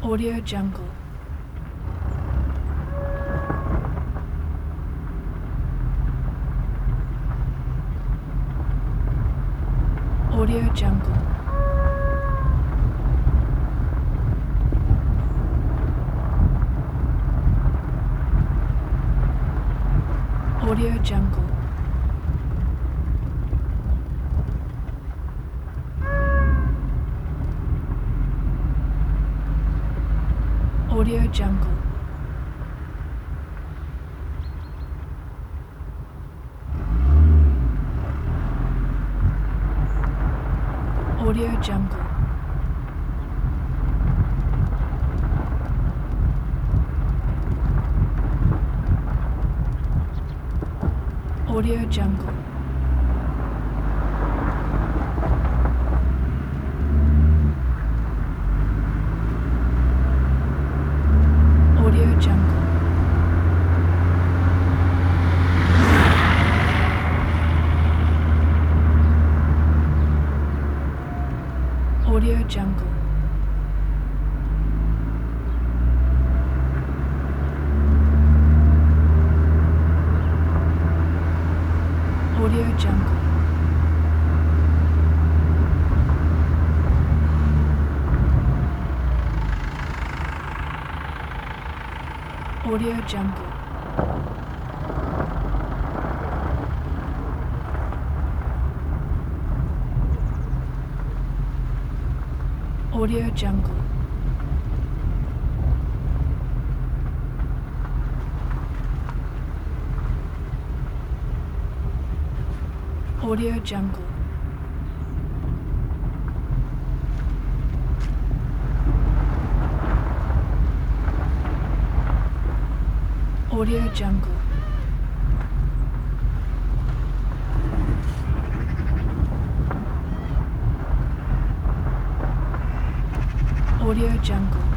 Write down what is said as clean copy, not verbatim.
Audio Jungle. Audio Jungle. Audio Jungle. Audio Jungle. Audio Jungle. Audio Jungle. Audio Jungle. Audio Jungle. Audio Jungle. Audio Jungle. Audio Jungle. Audio Jungle. Audio Jungle. Audio Jungle.